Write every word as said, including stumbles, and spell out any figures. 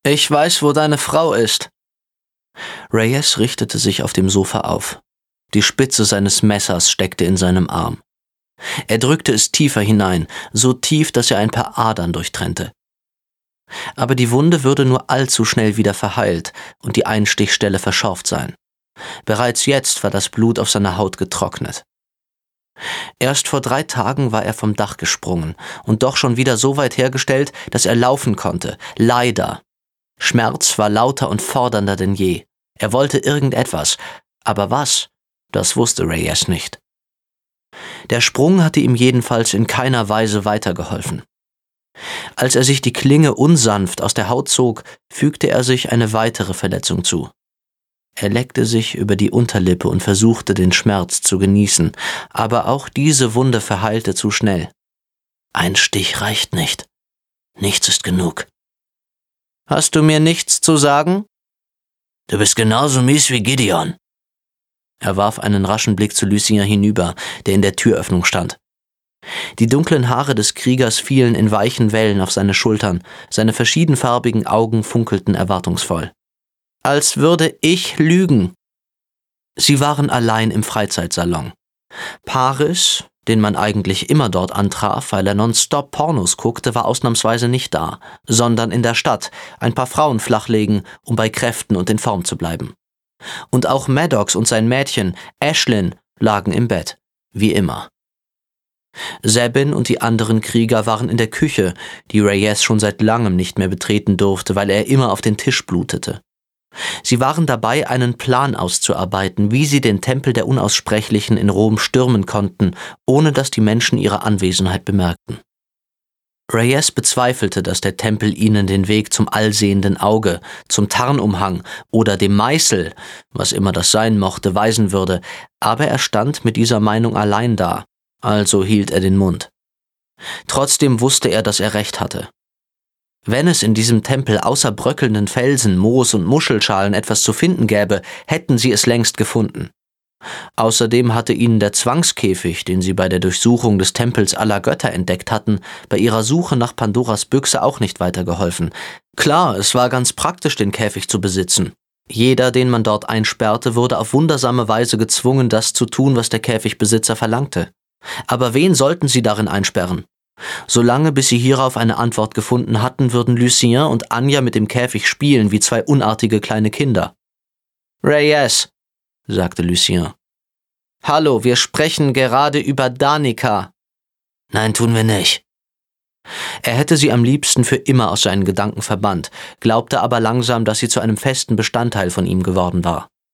Ich weiß, wo deine Frau ist. Reyes richtete sich auf dem Sofa auf. Die Spitze seines Messers steckte in seinem Arm. Er drückte es tiefer hinein, so tief, dass er ein paar Adern durchtrennte. Aber die Wunde würde nur allzu schnell wieder verheilt und die Einstichstelle verschorft sein. Bereits jetzt war das Blut auf seiner Haut getrocknet. Erst vor drei Tagen war er vom Dach gesprungen und doch schon wieder so weit hergestellt, dass er laufen konnte. Leider. Schmerz war lauter und fordernder denn je. Er wollte irgendetwas, aber was? Das wusste Reyes nicht. Der Sprung hatte ihm jedenfalls in keiner Weise weitergeholfen. Als er sich die Klinge unsanft aus der Haut zog, fügte er sich eine weitere Verletzung zu. Er leckte sich über die Unterlippe und versuchte, den Schmerz zu genießen, aber auch diese Wunde verheilte zu schnell. Ein Stich reicht nicht. Nichts ist genug. »Hast du mir nichts zu sagen?« »Du bist genauso mies wie Gideon.« Er warf einen raschen Blick zu Lucien hinüber, der in der Türöffnung stand. Die dunklen Haare des Kriegers fielen in weichen Wellen auf seine Schultern, seine verschiedenfarbigen Augen funkelten erwartungsvoll. »Als würde ich lügen!« Sie waren allein im Freizeitsalon. Paris, den man eigentlich immer dort antraf, weil er nonstop Pornos guckte, war ausnahmsweise nicht da, sondern in der Stadt, ein paar Frauen flachlegen, um bei Kräften und in Form zu bleiben. Und auch Maddox und sein Mädchen, Ashlyn, lagen im Bett, wie immer. Sabin und die anderen Krieger waren in der Küche, die Reyes schon seit langem nicht mehr betreten durfte, weil er immer auf den Tisch blutete. Sie waren dabei, einen Plan auszuarbeiten, wie sie den Tempel der Unaussprechlichen in Rom stürmen konnten, ohne dass die Menschen ihre Anwesenheit bemerkten. Reyes bezweifelte, dass der Tempel ihnen den Weg zum allsehenden Auge, zum Tarnumhang oder dem Meißel, was immer das sein mochte, weisen würde, aber er stand mit dieser Meinung allein da, also hielt er den Mund. Trotzdem wusste er, dass er recht hatte. Wenn es in diesem Tempel außer bröckelnden Felsen, Moos und Muschelschalen etwas zu finden gäbe, hätten sie es längst gefunden. Außerdem hatte ihnen der Zwangskäfig, den sie bei der Durchsuchung des Tempels aller Götter entdeckt hatten, bei ihrer Suche nach Pandoras Büchse auch nicht weitergeholfen. Klar, es war ganz praktisch, den Käfig zu besitzen. Jeder, den man dort einsperrte, wurde auf wundersame Weise gezwungen, das zu tun, was der Käfigbesitzer verlangte. Aber wen sollten sie darin einsperren? Solange bis sie hierauf eine Antwort gefunden hatten, würden Lucien und Anja mit dem Käfig spielen wie zwei unartige kleine Kinder. »Reyes«, sagte Lucien. »Hallo, wir sprechen gerade über Danica.« »Nein, tun wir nicht.« Er hätte sie am liebsten für immer aus seinen Gedanken verbannt, glaubte aber langsam, dass sie zu einem festen Bestandteil von ihm geworden war.